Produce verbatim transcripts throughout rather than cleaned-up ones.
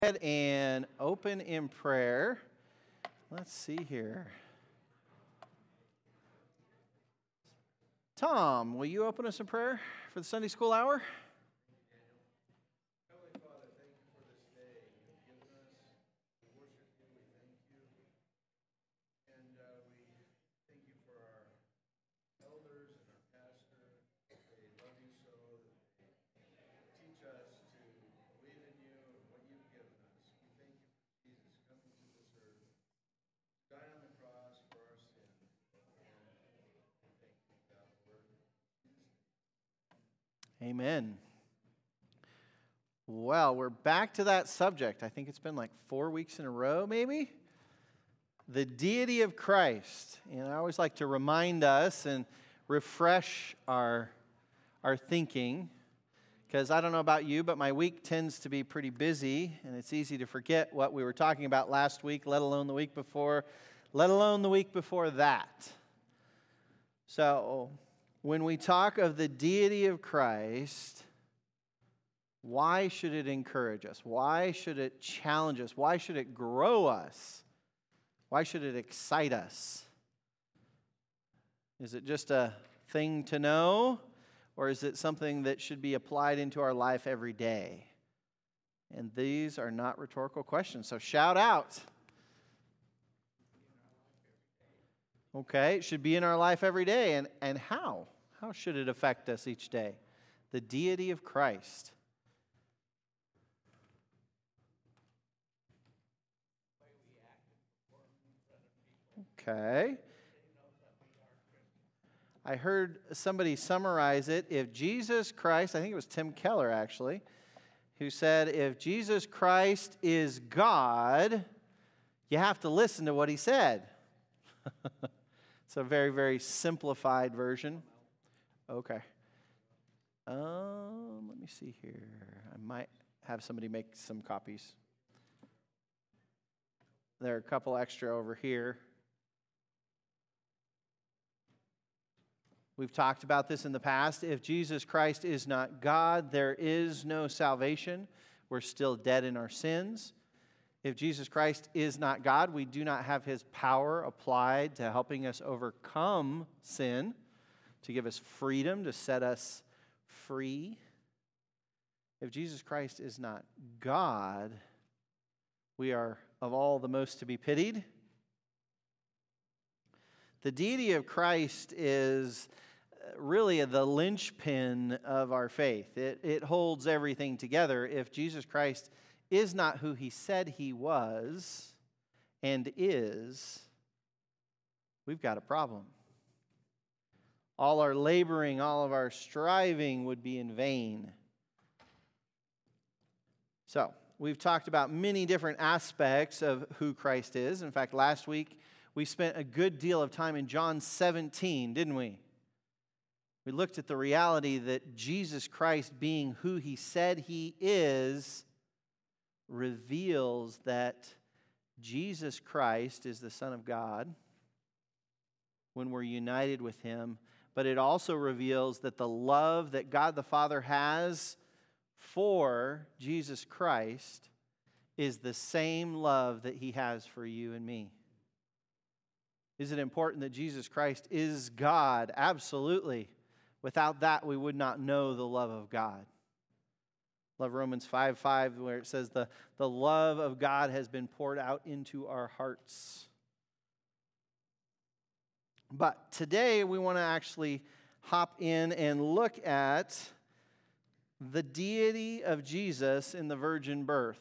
Ahead and open in prayer. Let's see here. Tom, will you open us in prayer for the Sunday school hour? Amen. Well, we're back to that subject. I think it's been like four weeks in a row, maybe. The deity of Christ. And I always like to remind us and refresh our, our thinking. Because I don't know about you, but my week tends to be pretty busy. And it's easy to forget what we were talking about last week, let alone the week before, let alone the week before that. So, when we talk of the deity of Christ, why should it encourage us? Why should it challenge us? Why should it grow us? Why should it excite us? Is it just a thing to know, or is it something that should be applied into our life every day? And these are not rhetorical questions, so shout out. Okay, it should be in our life every day. And, and how? How should it affect us each day? The deity of Christ. Okay. I heard somebody summarize it. If Jesus Christ, I think it was Tim Keller actually, who said, if Jesus Christ is God, you have to listen to what he said. It's a very, very simplified version. Okay. Um, let me see here. I might have somebody make some copies. There are a couple extra over here. We've talked about this in the past. If Jesus Christ is not God, there is no salvation. We're still dead in our sins. If Jesus Christ is not God, we do not have his power applied to helping us overcome sin, to give us freedom, to set us free. If Jesus Christ is not God, we are of all the most to be pitied. The deity of Christ is really the linchpin of our faith. It, it holds everything together. If Jesus Christ is not who he said he was and is, we've got a problem. All our laboring, all of our striving would be in vain. So, we've talked about many different aspects of who Christ is. In fact, last week we spent a good deal of time in John seventeen, didn't we? We looked at the reality that Jesus Christ, being who he said he is, reveals that Jesus Christ is the Son of God when we're united with him. But it also reveals that the love that God the Father has for Jesus Christ is the same love that he has for you and me. Is it important that Jesus Christ is God? Absolutely. Without that, we would not know the love of God. Love Romans five five, where it says the, the love of God has been poured out into our hearts. But today we want to actually hop in and look at the deity of Jesus in the virgin birth.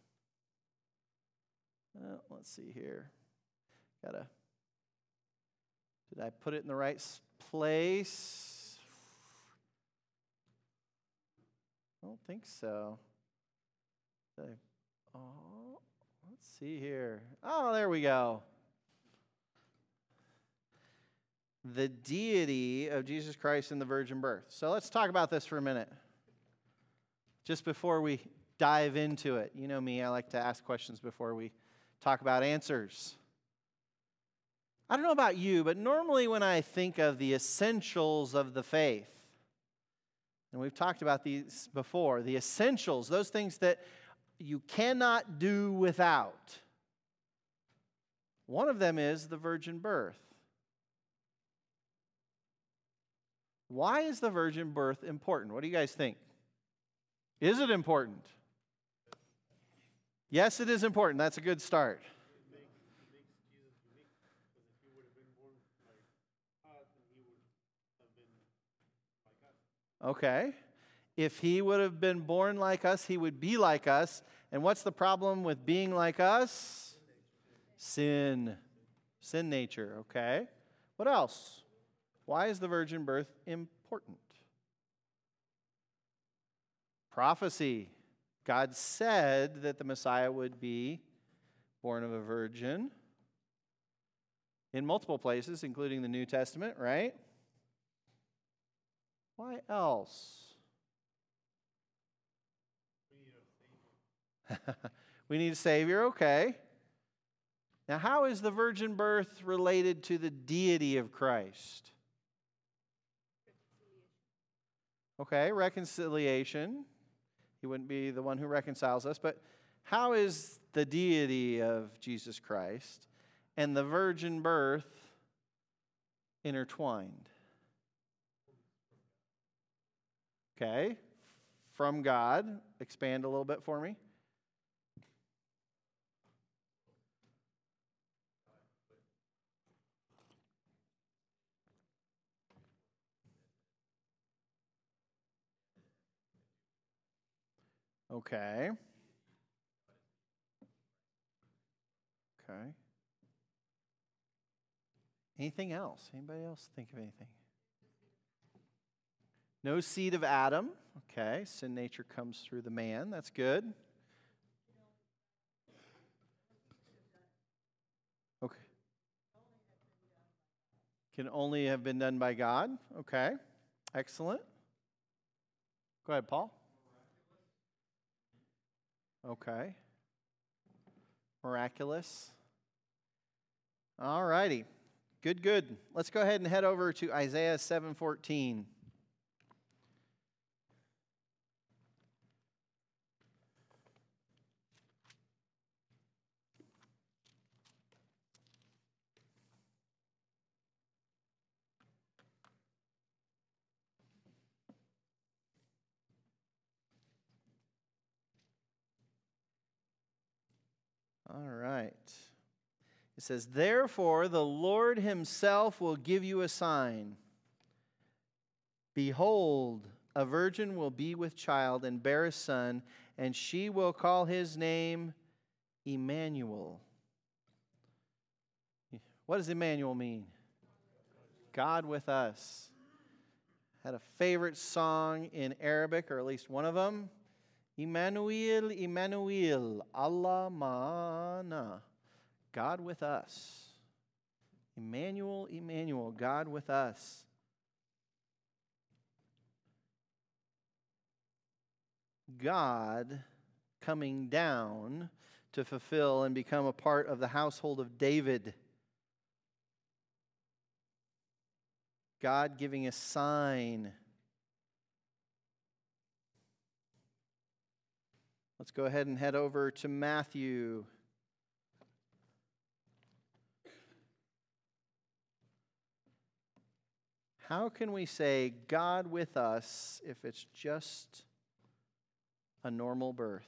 Well, let's see here. Gotta. Did I put it in the right place? I don't think so. Did I, oh, let's see here. Oh, there we go. The deity of Jesus Christ in the virgin birth. So let's talk about this for a minute. Just before we dive into it. You know me, I like to ask questions before we talk about answers. I don't know about you, but normally when I think of the essentials of the faith, and we've talked about these before, the essentials, those things that you cannot do without. One of them is the virgin birth. Why is the virgin birth important? What do you guys think? Is it important? Yes, it is important. That's a good start. Okay. If he would have been born like us, he would be like us. And what's the problem with being like us? Sin. Sin nature, okay. What else? Why is the virgin birth important? Prophecy. God said that the Messiah would be born of a virgin in multiple places, including the New Testament, right? Why else? We need a Savior, okay. Now, how is the virgin birth related to the deity of Christ? Okay, reconciliation. He wouldn't be the one who reconciles us, but how is the deity of Jesus Christ and the virgin birth intertwined? Okay, from God. Expand a little bit for me. Okay. Okay. Anything else? Anybody else think of anything? No seed of Adam. Okay. Sin nature comes through the man. That's good. Okay. Can only have been done by God. Okay. Excellent. Go ahead, Paul. Okay. Miraculous. All righty. Good, good. Let's go ahead and head over to Isaiah seven fourteen. All right. It says, therefore, the Lord himself will give you a sign. Behold, a virgin will be with child and bear a son, and she will call his name Emmanuel. What does Emmanuel mean? God with us. Had a favorite song in Arabic, or at least one of them. Emmanuel, Emmanuel, Allah ma'ana. God with us. Emmanuel, Emmanuel, God with us. God coming down to fulfill and become a part of the household of David. God giving a sign. Let's go ahead and head over to Matthew. How can we say God with us if it's just a normal birth?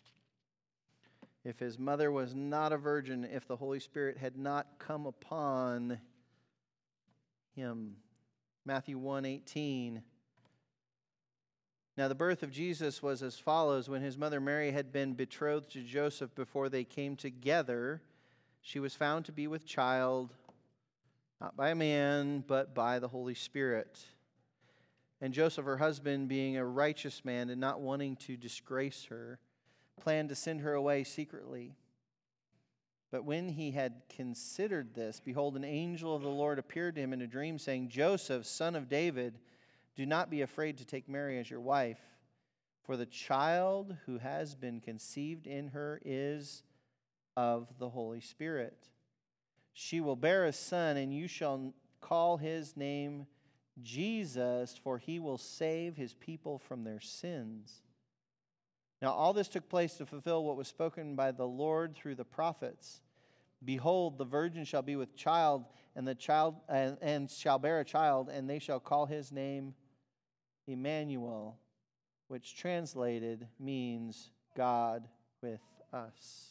If his mother was not a virgin, if the Holy Spirit had not come upon him. Matthew one eighteen. Now the birth of Jesus was as follows. When his mother Mary had been betrothed to Joseph before they came together, she was found to be with child, not by a man, but by the Holy Spirit. And Joseph, her husband, being a righteous man and not wanting to disgrace her, planned to send her away secretly. But when he had considered this, behold, an angel of the Lord appeared to him in a dream, saying, Joseph, son of David, do not be afraid to take Mary as your wife, for the child who has been conceived in her is of the Holy Spirit. She will bear a son, and you shall call his name Jesus, for he will save his people from their sins. Now all this took place to fulfill what was spoken by the Lord through the prophets. Behold, the virgin shall be with child, and the child and, and shall bear a child, and they shall call his name Emmanuel, which translated means God with us.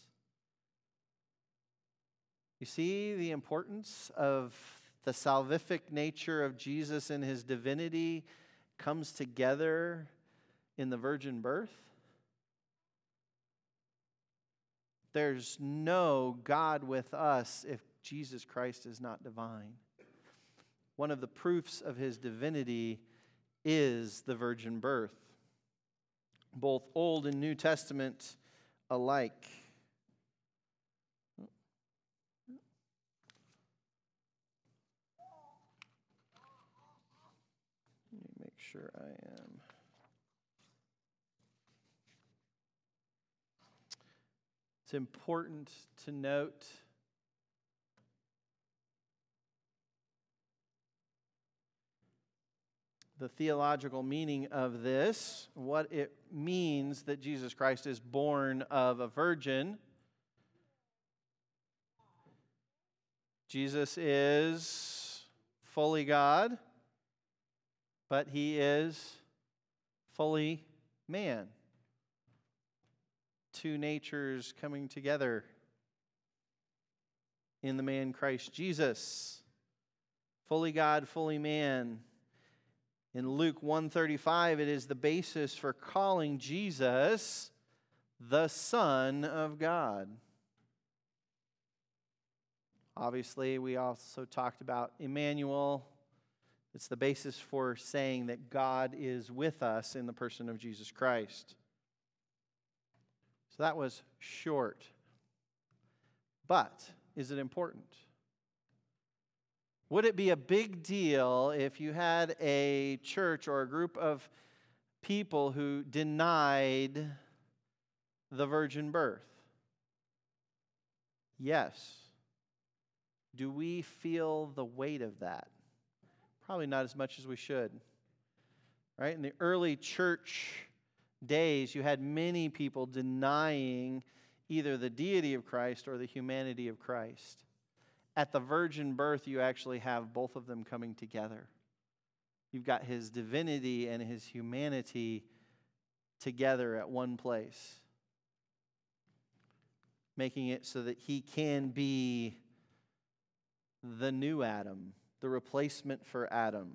You see the importance of the salvific nature of Jesus and his divinity comes together in the virgin birth? There's no God with us if Jesus Christ is not divine. One of the proofs of his divinity is the virgin birth, both Old and New Testament alike. Let me make sure I am. It's important to note the theological meaning of this, what it means that Jesus Christ is born of a virgin. Jesus is fully God, but he is fully man. Two natures coming together in the man Christ Jesus. Fully God, fully man. In Luke one thirty-five, it is the basis for calling Jesus the Son of God. Obviously, we also talked about Emmanuel. It's the basis for saying that God is with us in the person of Jesus Christ. So that was short. But is it important? Would it be a big deal if you had a church or a group of people who denied the virgin birth? Yes. Do we feel the weight of that? Probably not as much as we should. Right? In the early church days, you had many people denying either the deity of Christ or the humanity of Christ. At the virgin birth, you actually have both of them coming together. You've got his divinity and his humanity together at one place, making it so that he can be the new Adam, the replacement for Adam.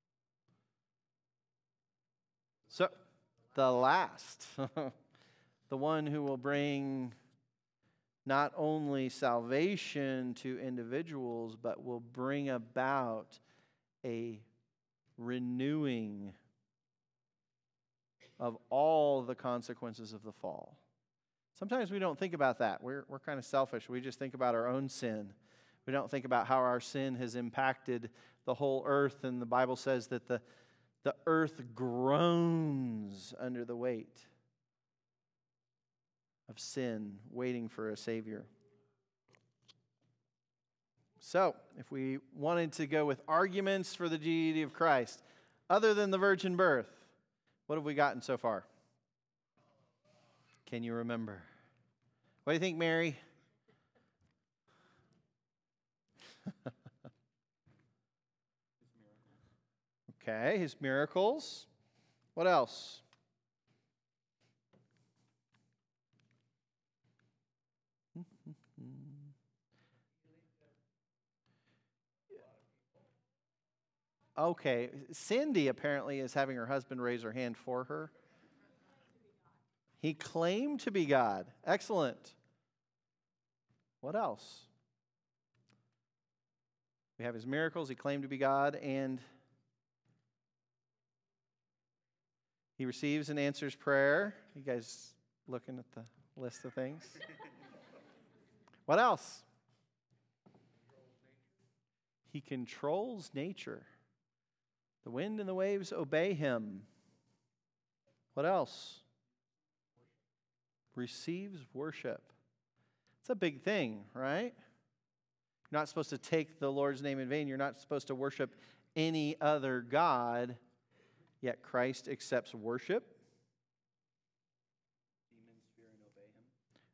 So, the last, the one who will bring not only salvation to individuals, but will bring about a renewing of all the consequences of the fall. Sometimes we don't think about that. We're, we're kind of selfish. We just think about our own sin. We don't think about how our sin has impacted the whole earth, and the Bible says that the, the earth groans under the weight of sin, waiting for a Savior. So, if we wanted to go with arguments for the deity of Christ, other than the virgin birth, what have we gotten so far? Can you remember? What do you think, Mary? Okay, his miracles. What else? Okay, Cindy apparently is having her husband raise her hand for her. He claimed to be God. Excellent. What else? We have his miracles. He claimed to be God, and he receives and answers prayer. You guys looking at the list of things? What else? He controls nature. The wind and the waves obey him. What else? Receives worship. It's a big thing, right? You're not supposed to take the Lord's name in vain. You're not supposed to worship any other God, yet Christ accepts worship.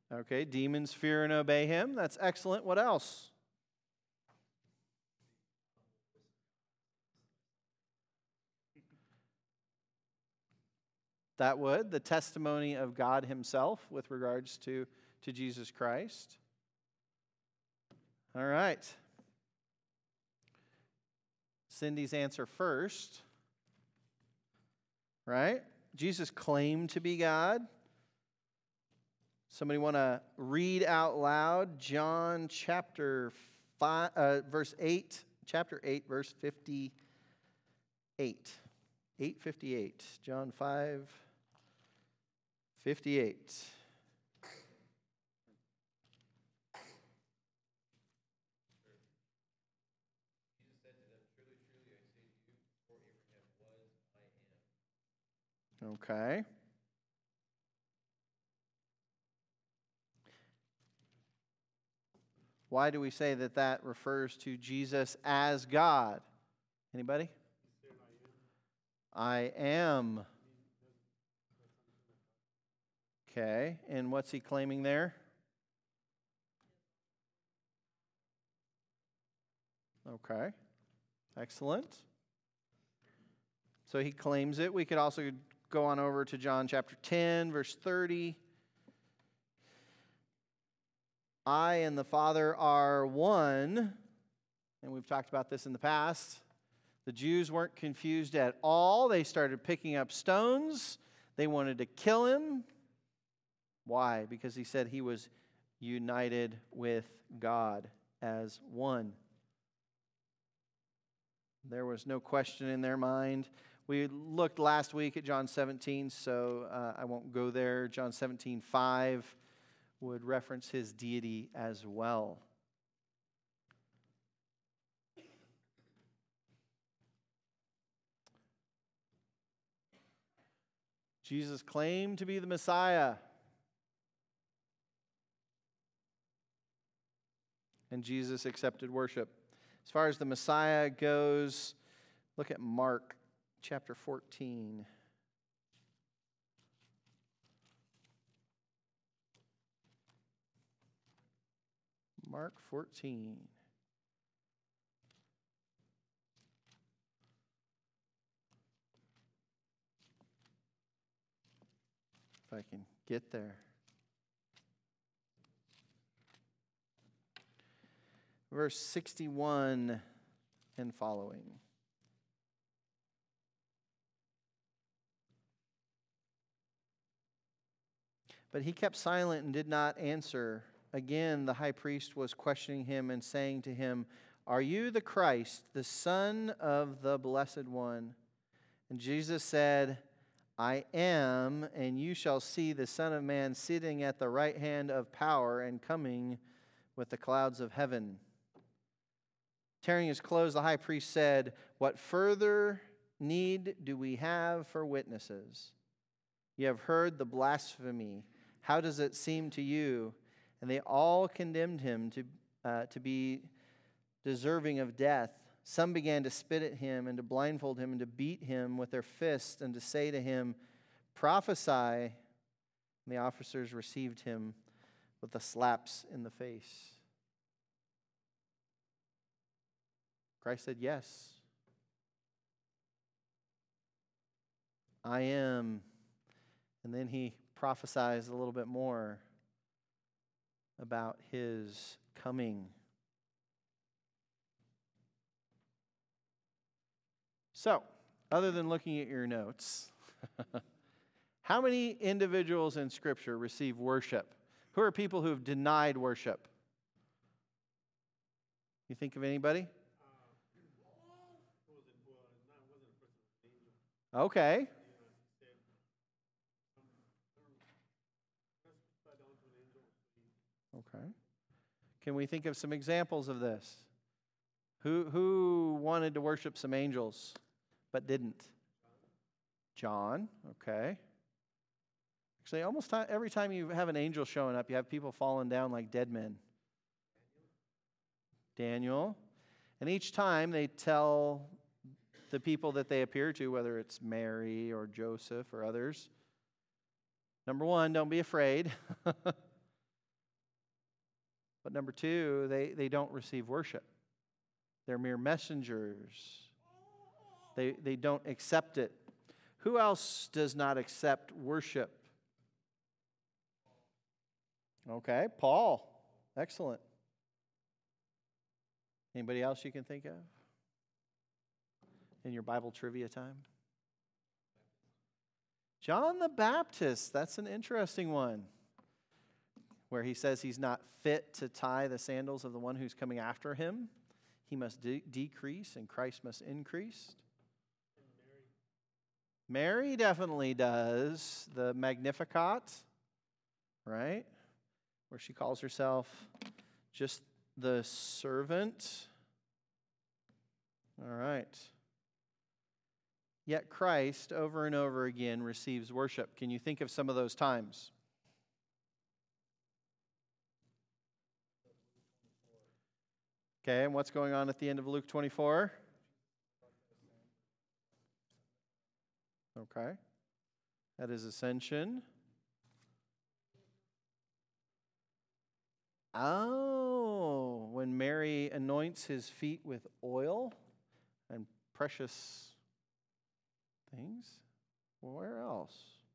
Okay, demons fear and obey him. That's excellent. What else? That would, the testimony of God himself with regards to, to Jesus Christ. All right. Cindy's answer first. Right? Jesus claimed to be God. Somebody want to read out loud John chapter five, uh, verse eight, chapter eight, verse fifty-eight. eight fifty-eight. John five, fifty-eight. Okay. Why do we say that that refers to Jesus as God? Anybody? I am. Okay, and what's he claiming there? Okay, excellent. So he claims it. We could also go on over to John chapter ten, verse thirty. I and the Father are one. And we've talked about this in the past. The Jews weren't confused at all. They started picking up stones. They wanted to kill him. Why? Because he said he was united with God as one. There was no question in their mind. We looked last week at John seventeen, so uh, I won't go there. John seventeen five would reference his deity as well. Jesus claimed to be the Messiah. And Jesus accepted worship. As far as the Messiah goes, look at Mark chapter fourteen. Mark fourteen. If I can get there. Verse sixty-one and following. But he kept silent and did not answer. Again, the high priest was questioning him and saying to him, "Are you the Christ, the Son of the Blessed One?" And Jesus said, "I am, and you shall see the Son of Man sitting at the right hand of power and coming with the clouds of heaven." Tearing his clothes, the high priest said, "What further need do we have for witnesses? You have heard the blasphemy. How does it seem to you?" And they all condemned him to, uh, to be deserving of death. Some began to spit at him and to blindfold him and to beat him with their fists and to say to him, "Prophesy." And the officers received him with the slaps in the face. Christ said, "Yes, I am." And then he prophesies a little bit more about his coming. So, other than looking at your notes, how many individuals in Scripture receive worship? Who are people who have denied worship? You think of anybody? Okay. Okay. Can we think of some examples of this? Who who wanted to worship some angels but didn't? John. Okay. Actually, almost time, every time you have an angel showing up, you have people falling down like dead men. Daniel. And each time they tell the people that they appear to, whether it's Mary or Joseph or others, number one, don't be afraid. But number two, they, they don't receive worship. They're mere messengers. They, they don't accept it. Who else does not accept worship? Okay, Paul. Excellent. Anybody else you can think of in your Bible trivia time? John the Baptist. That's an interesting one, where he says he's not fit to tie the sandals of the one who's coming after him. He must de- decrease and Christ must increase. Mary definitely does the Magnificat, right? Where she calls herself just the servant. All right. Yet Christ, over and over again, receives worship. Can you think of some of those times? Okay, and what's going on at the end of Luke twenty-four? Okay. At his ascension. Oh, when Mary anoints his feet with oil and precious things. Where else?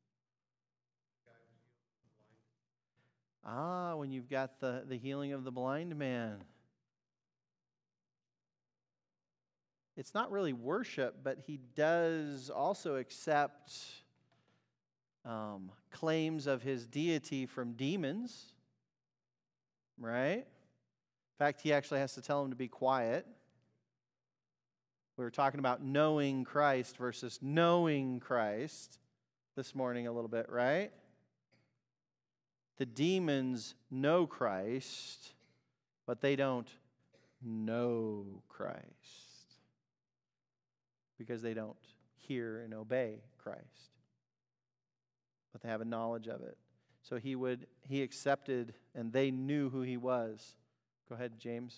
Ah, when you've got the, the healing of the blind man. It's not really worship, but he does also accept um, claims of his deity from demons. Right? In fact, he actually has to tell them to be quiet. We were talking about knowing Christ versus knowing Christ this morning a little bit, right? The demons know Christ, but they don't know Christ because they don't hear and obey Christ. But they have a knowledge of it. So he would, he accepted, and they knew who he was. Go ahead, James.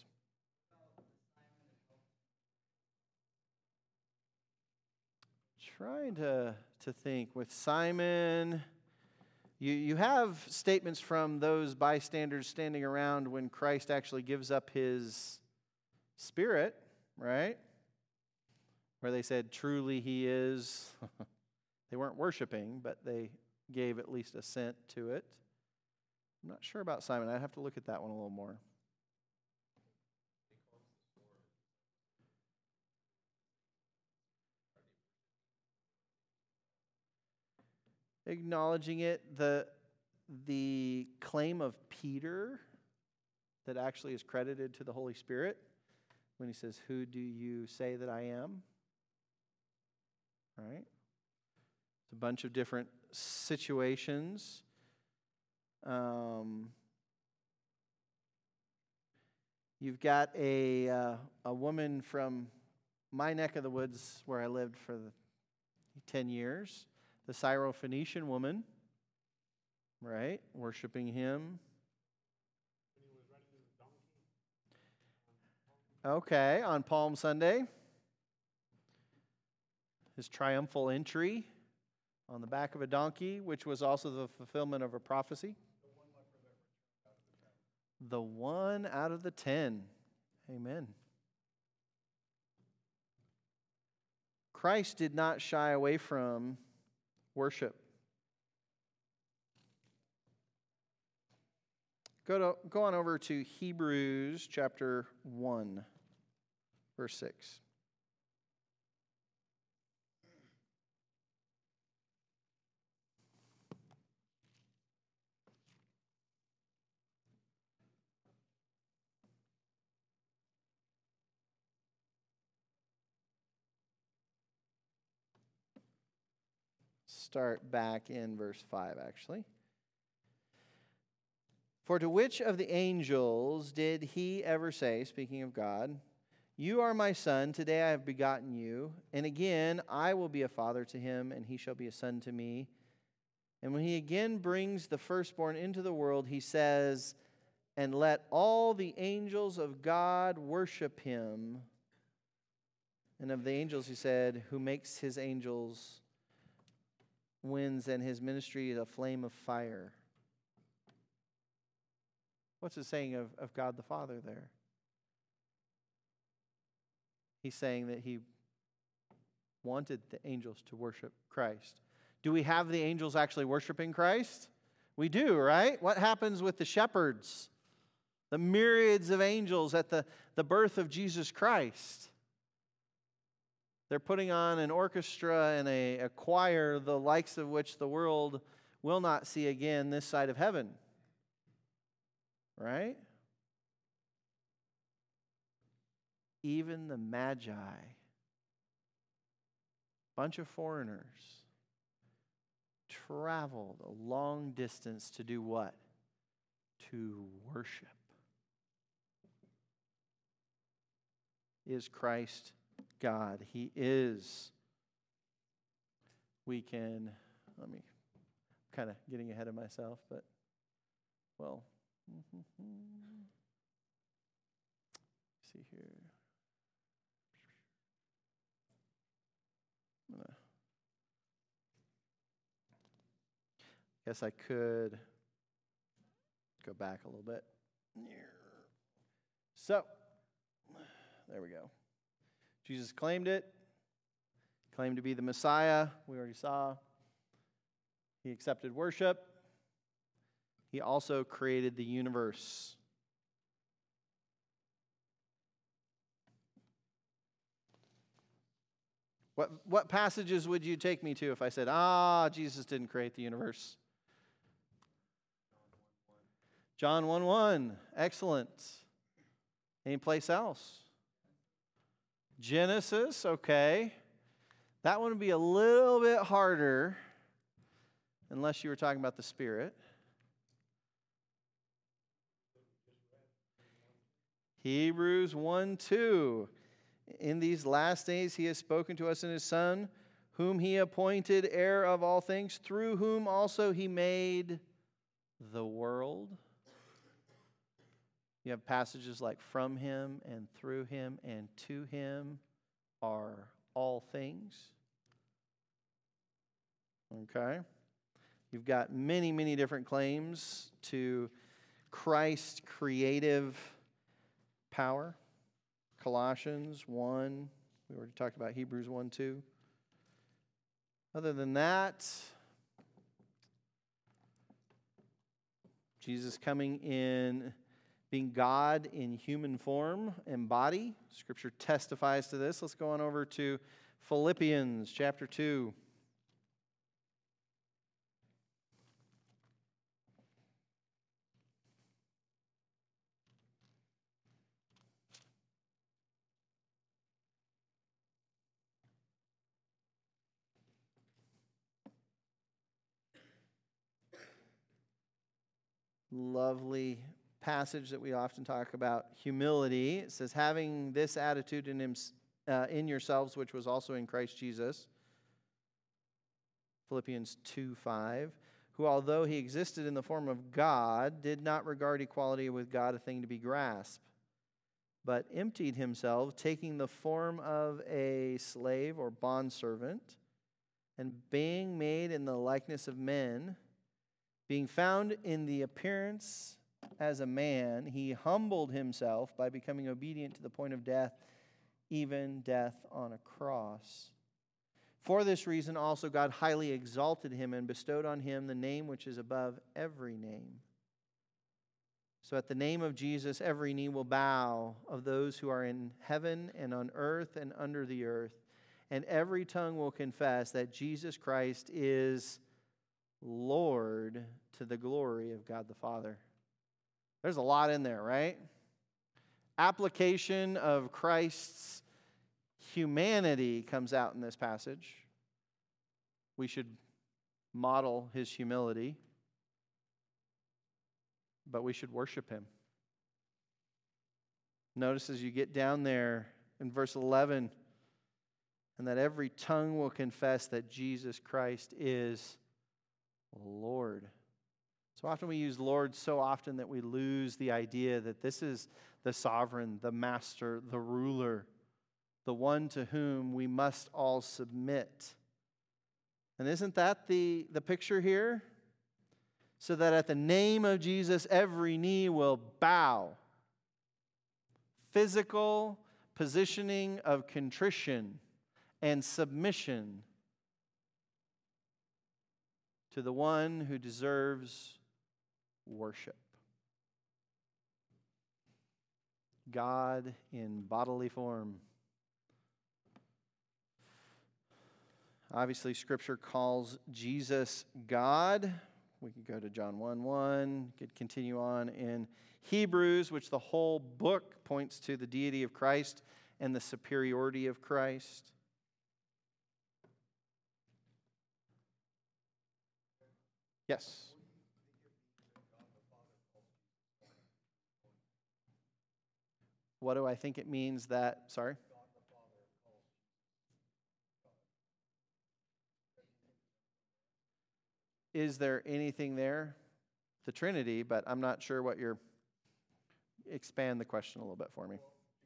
Trying to, to think. With Simon, you, you have statements from those bystanders standing around when Christ actually gives up his spirit, right? Where they said, truly he is. They weren't worshiping, but they gave at least assent to it. I'm not sure about Simon. I'd have to look at that one a little more. Acknowledging it, the, the claim of Peter that actually is credited to the Holy Spirit when he says, who do you say that I am? Right? It's a bunch of different situations. Um, you've got a uh, a woman from my neck of the woods where I lived for the ten years, the Syrophoenician woman, right, worshiping him. Okay, on Palm Sunday, his triumphal entry on the back of a donkey, which was also the fulfillment of a prophecy. The one out of the ten. Amen. Christ did not shy away from worship. Go to go on over to Hebrews chapter one, verse six. Start back in verse five, actually. For to which of the angels did he ever say, speaking of God, you are my son, today I have begotten you, and again I will be a father to him, and he shall be a son to me. And when he again brings the firstborn into the world, he says, and let all the angels of God worship him. And of the angels he said, who makes his angels winds and his ministry a flame of fire. What's it saying of, of God the Father there? He's saying that he wanted the angels to worship Christ. Do we have the angels actually worshiping Christ? We do, right? What happens with the shepherds? The myriads of angels at the, the birth of Jesus Christ. They're putting on an orchestra and a, a choir, the likes of which the world will not see again this side of heaven. Right? Even the Magi, bunch of foreigners, traveled a long distance to do what? To worship. Is Christ God? He is. We can, let me, kind of getting ahead of myself, but, well, see here. I'm gonna, guess I could go back a little bit. So, there we go. Jesus claimed it. Claimed to be the Messiah. We already saw. He accepted worship. He also created the universe. What, what passages would you take me to if I said, ah, Jesus didn't create the universe? John one one. Excellent. Any place else? Genesis, okay. That one would be a little bit harder unless you were talking about the Spirit. Hebrews one two. In these last days he has spoken to us in his Son, whom he appointed heir of all things, through whom also he made the world. You have passages like from him and through him and to him are all things. Okay? You've got many, many different claims to Christ's creative power. Colossians one. We already talked about Hebrews one two. Other than that, Jesus coming in, being God in human form and body. Scripture testifies to this. Let's go on over to Philippians chapter two. Lovely passage that we often talk about, humility. It says, having this attitude in him, uh, in yourselves, which was also in Christ Jesus. Philippians two five. Who, although he existed in the form of God, did not regard equality with God a thing to be grasped, but emptied himself, taking the form of a slave or bondservant, and being made in the likeness of men, being found in the appearance as a man, he humbled himself by becoming obedient to the point of death, even death on a cross. For this reason also God highly exalted him and bestowed on him the name which is above every name. So at the name of Jesus every knee will bow, of those who are in heaven and on earth and under the earth, and every tongue will confess that Jesus Christ is Lord, to the glory of God the Father. There's a lot in there, right? Application of Christ's humanity comes out in this passage. We should model his humility, but we should worship him. Notice as you get down there in verse eleven, and that every tongue will confess that Jesus Christ is Lord. So often we use Lord so often that we lose the idea that this is the sovereign, the master, the ruler, the one to whom we must all submit. And isn't that the, the picture here? so that at the name of Jesus every knee will bow. Physical positioning of contrition and submission to the one who deserves worship. God in bodily form. Obviously, Scripture calls Jesus God. We could go to John one one, could continue on in Hebrews, which the whole book points to the deity of Christ and the superiority of Christ. Yes. What do I think it means that, sorry? Is there anything there? The Trinity, but I'm not sure what you're, expand the question a little bit for me.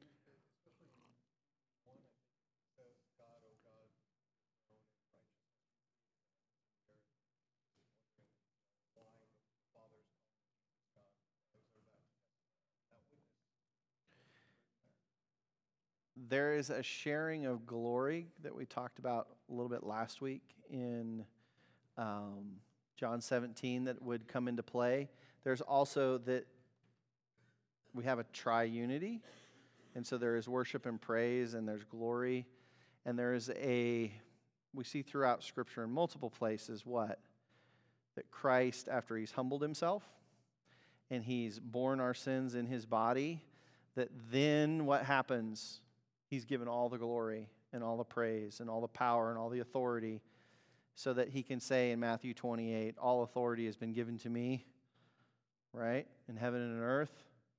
There is a sharing of glory that we talked about a little bit last week in um, John seventeen that would come into play. There's also that we have a triunity, and so there is worship and praise, and there's glory, and there is a, we see throughout Scripture in multiple places what? That Christ, after he's humbled himself, and he's borne our sins in his body, that then what happens? He's given all the glory and all the praise and all the power and all the authority so that he can say in Matthew twenty-eight, all authority has been given to me, right, in heaven and on earth.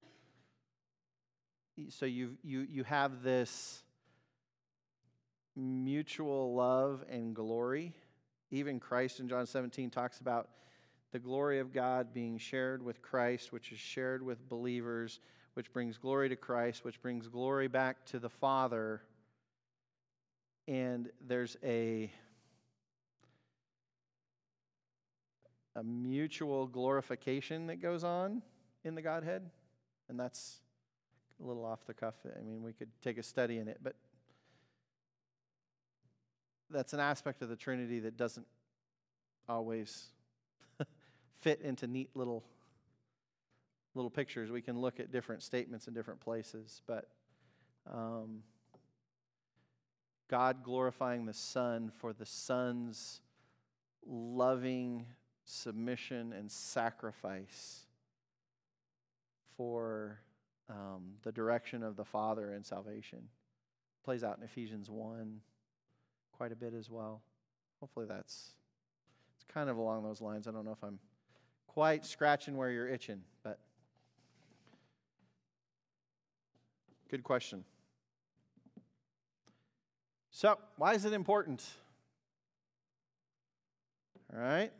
So you you you have this mutual love and glory. Even Christ in John seventeen talks about the glory of God being shared with Christ, which is shared with believers, which brings glory to Christ, which brings glory back to the Father. And there's a, a mutual glorification that goes on in the Godhead. And that's a little off the cuff. I mean, we could take a study in it, but that's an aspect of the Trinity that doesn't always fit into neat little little pictures. We can look at different statements in different places, but um, God glorifying the Son for the Son's loving submission and sacrifice for um, the direction of the Father and salvation. Plays out in Ephesians one quite a bit as well. Hopefully that's it's kind of along those lines. I don't know if I'm quite scratching where you're itching, but good question. So, why is it important? All right.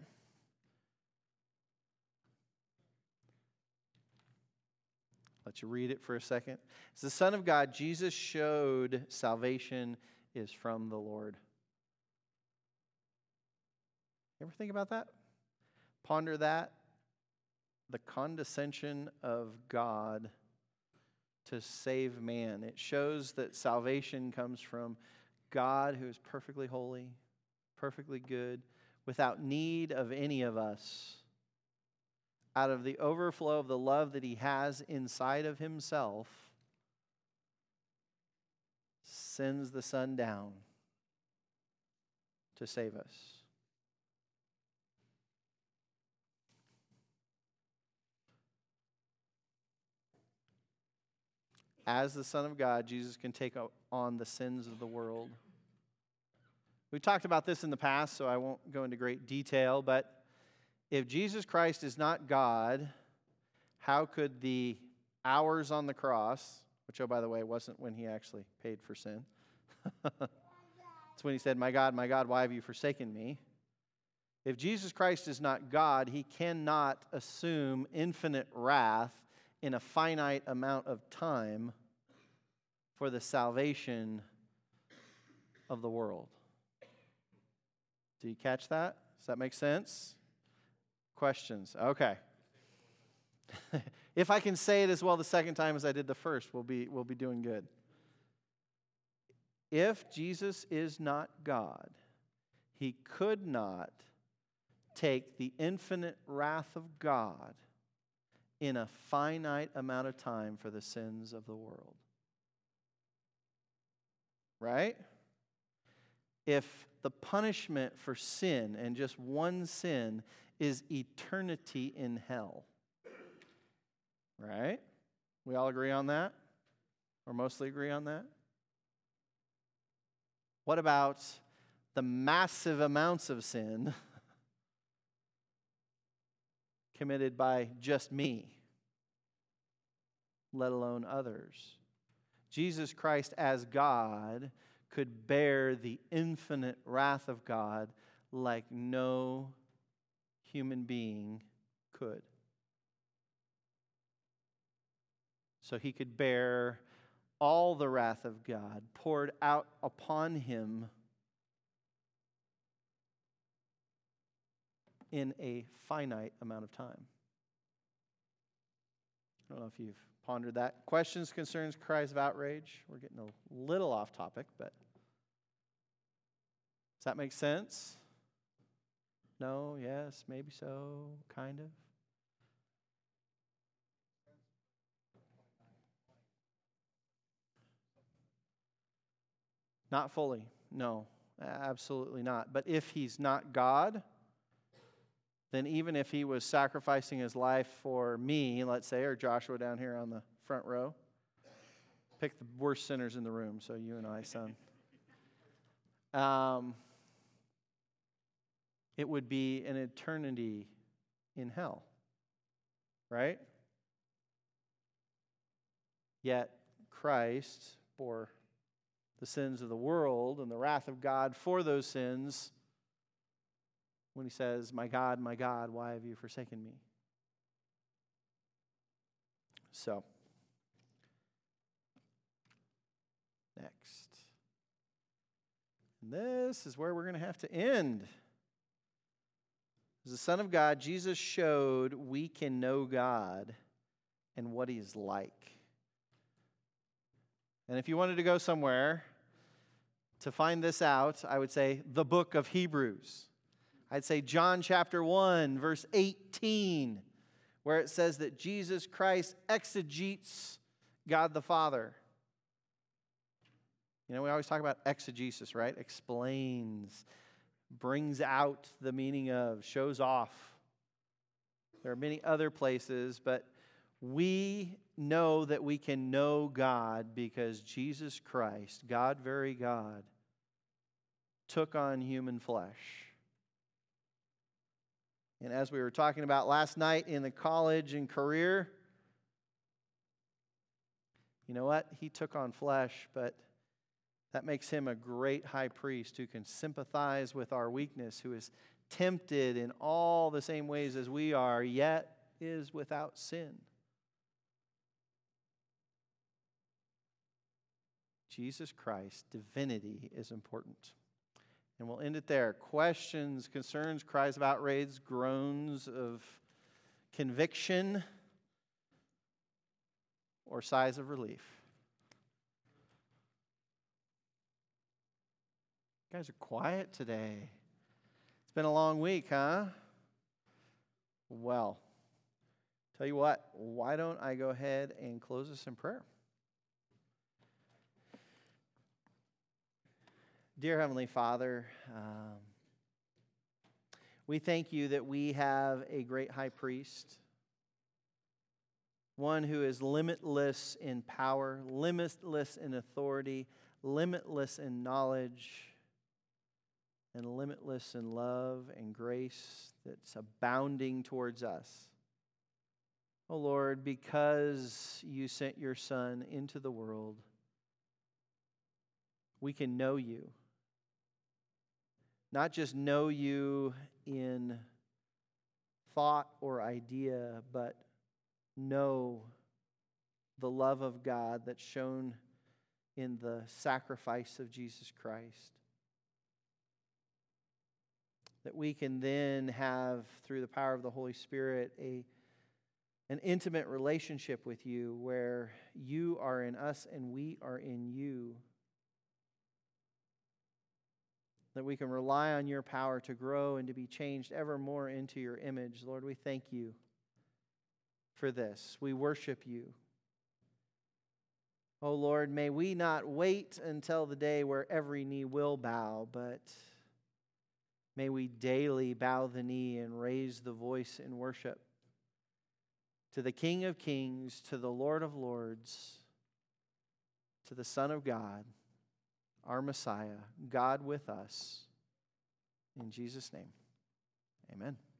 Let you read it for a second. As the Son of God, Jesus showed salvation is from the Lord. You ever think about that? Ponder that. The condescension of God to save man. It shows that salvation comes from God, who is perfectly holy, perfectly good, without need of any of us. Out of the overflow of the love that he has inside of himself, sends the Son down to save us. As the Son of God, Jesus can take on the sins of the world. We talked about this in the past, so I won't go into great detail, but if Jesus Christ is not God, how could the hours on the cross, which, oh, by the way, wasn't when he actually paid for sin. It's when he said, "My God, my God, why have you forsaken me?" If Jesus Christ is not God, he cannot assume infinite wrath in a finite amount of time for the salvation of the world. Do you catch that? Does that make sense? Questions? Okay. If I can say it as well the second time as I did the first, we'll be, we'll be doing good. If Jesus is not God, he could not take the infinite wrath of God in a finite amount of time for the sins of the world. Right? If the punishment for sin, and just one sin, is eternity in hell. Right? We all agree on that? Or mostly agree on that? What about the massive amounts of sin committed by just me, let alone others? Jesus Christ as God could bear the infinite wrath of God like no human being could. So he could bear all the wrath of God poured out upon him in a finite amount of time. I don't know if you've pondered that. Questions, concerns, cries of outrage? We're getting a little off topic, but does that make sense? No, yes, maybe so, kind of. Not fully, no, absolutely not. But if he's not God, then even if he was sacrificing his life for me, let's say, or Joshua down here on the front row, pick the worst sinners in the room, so you and I, son. Um, it would be an eternity in hell, right? Yet Christ bore the sins of the world and the wrath of God for those sins when he says, "My God, my God, why have you forsaken me?" So, next. And this is where we're going to have to end. As the Son of God, Jesus showed we can know God and what he is like. And if you wanted to go somewhere to find this out, I would say the book of Hebrews. I'd say John chapter one, verse eighteen, where it says that Jesus Christ exegetes God the Father. You know, we always talk about exegesis, right? Explains, brings out the meaning of, shows off. There are many other places, but we know that we can know God because Jesus Christ, God, very God, took on human flesh. And as we were talking about last night in the college and career, you know what? He took on flesh, but that makes him a great high priest who can sympathize with our weakness, who is tempted in all the same ways as we are, yet is without sin. Jesus Christ's divinity is important. And we'll end it there. Questions, concerns, cries of outrage, groans of conviction, or sighs of relief? You guys are quiet today. It's been a long week, huh? Well, tell you what, why don't I go ahead and close us in prayer? Dear Heavenly Father, um, we thank you that we have a great high priest, one who is limitless in power, limitless in authority, limitless in knowledge, and limitless in love and grace that's abounding towards us. Oh Lord, because you sent your Son into the world, we can know you. Not just know you in thought or idea, but know the love of God that's shown in the sacrifice of Jesus Christ. that we can then have, through the power of the Holy Spirit, a, an intimate relationship with you where you are in us and we are in you. That we can rely on your power to grow and to be changed ever more into your image. Lord, we thank you for this. We worship you. Oh Lord, may we not wait until the day where every knee will bow, but may we daily bow the knee and raise the voice in worship to the King of Kings, to the Lord of Lords, to the Son of God, our Messiah, God with us. In Jesus' name, amen.